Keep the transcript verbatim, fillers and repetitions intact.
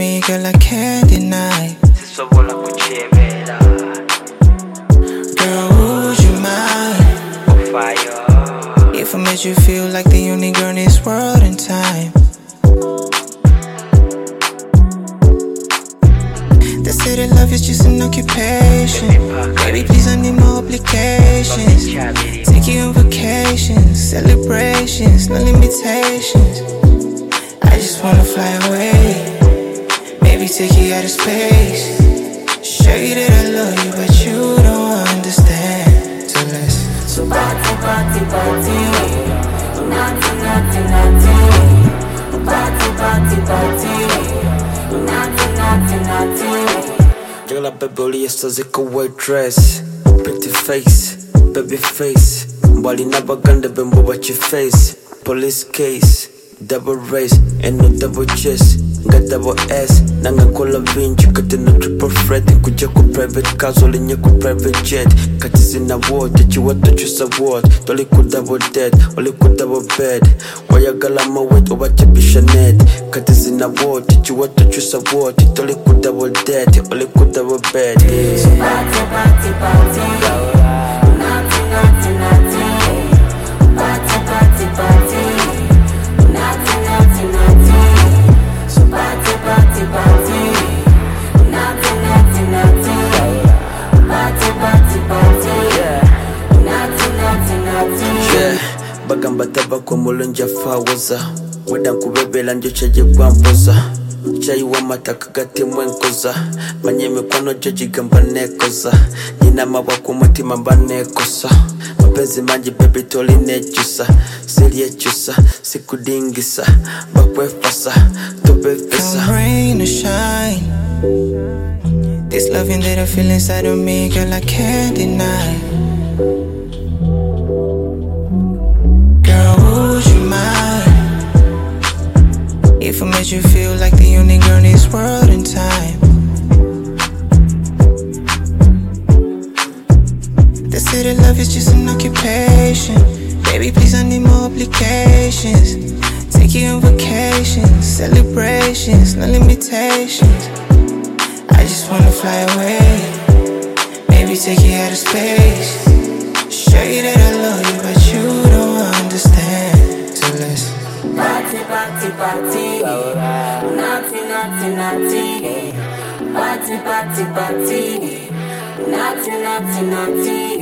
me, girl, I can't deny. Girl, would you mind if I made you feel like the only girl in this world and time? They say that love is just an occupation. Baby, please, I need more obligations. Take you on vacations, celebrations, no limitations. I just wanna fly away, maybe take you out of space. Show you that I love you, but you don't understand. So let's So party, party, party, naughty, naughty, naughty. Party, party, party, naughty, naughty, naughty. Girl, I bet bully is a white dress, pretty face, baby face. Mbali na baganda bembo watch your face. Police case, double race, and no double chest. Got double S, nanga kola vinci, kati no triple threat. Kuja ku private cars, oli nye ku private jet. Kati zina ward, techi wata chusa ward. Toli ku double dead, oli ku double bed. Waya gala ma wet, owa chepi shanet. Kati zina ward, techi wata chusa ward. Toli ku double dead, oli ku double bed. So party, party, party, naughty, naughty, naughty. Party, party, party, naughty, naughty, naughty. So party, party, party, naughty, naughty, naughty. Party, party, party, naughty, naughty, naughty. Yeah, bagamba tabako mulunja fawaza. Weda nkubebela njo chaje kwampoza. Chayi wa mataka gati mwenkoza. Manye mikwano joji gamba nekoza. Nina mawa kumutima mba nekosa. Mapenzi manji baby toli nechusa. Siri echusa, siku dingisa. Bakwe fasa, tobe fesa. come rain or shine, this loving that I feel inside of me, girl, I can't deny. Girl, would you mind if I made you feel like the only girl in this world and time? They say that love is just an occupation. Baby, please, I need more obligations. Take you on vacations, celebrations, no limitations. I just wanna fly away, maybe take you out of space. Show you that I love you, but you don't understand. So let's Party, party, party, naughty, naughty, naughty. Party, party, party, naughty, naughty, naughty.